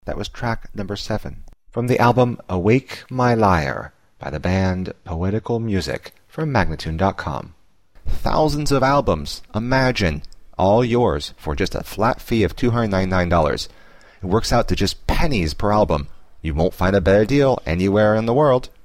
That was track number 7. From the album Awake My Lyre by the band Poetical Music from Magnatune.com. Thousands of albums, imagine, all yours for just a flat fee of $299. It works out to just pennies per album. You won't find a better deal anywhere in the world.